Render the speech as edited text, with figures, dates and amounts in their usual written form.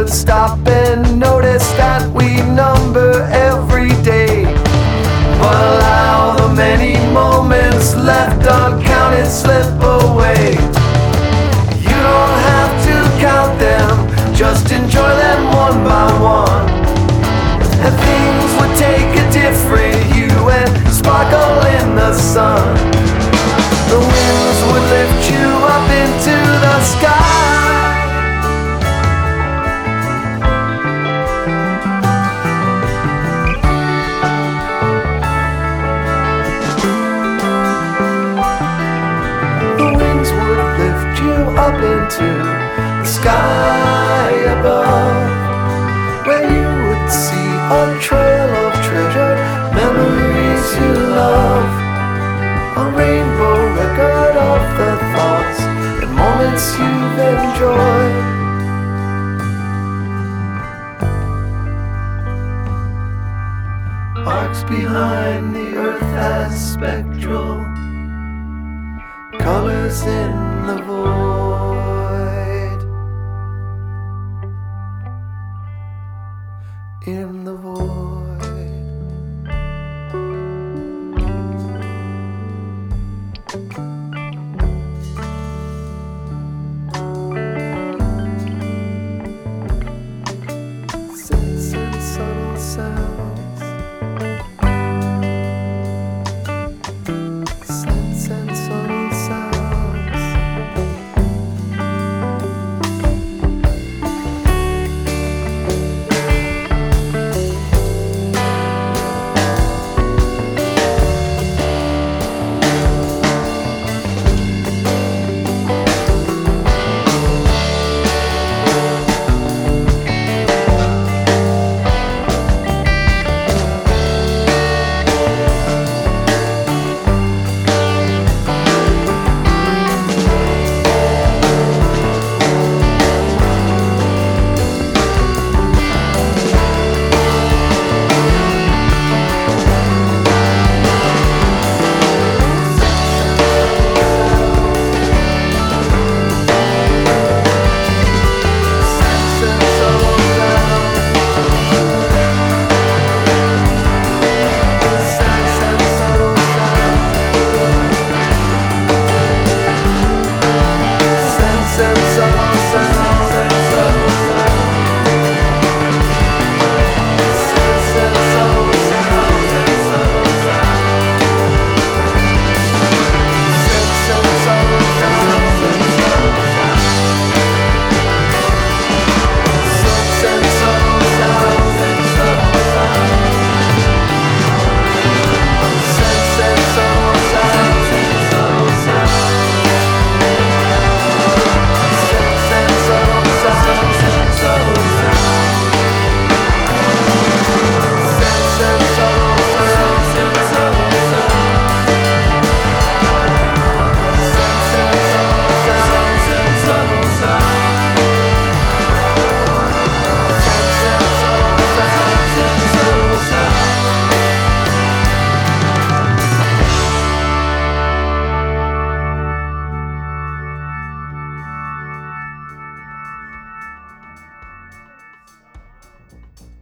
would stop and notice that we number every day. But allow the many moments left uncounted slip away. You don't have to count them, just enjoy them one by one. And things would take a different hue and sparkle in the sun. The winds would lift you up into the sky. Up into the sky above, where you would see a trail of treasured memories you love, a rainbow record of the thoughts and moments you've enjoyed. Arcs behind the earth as spectral colors in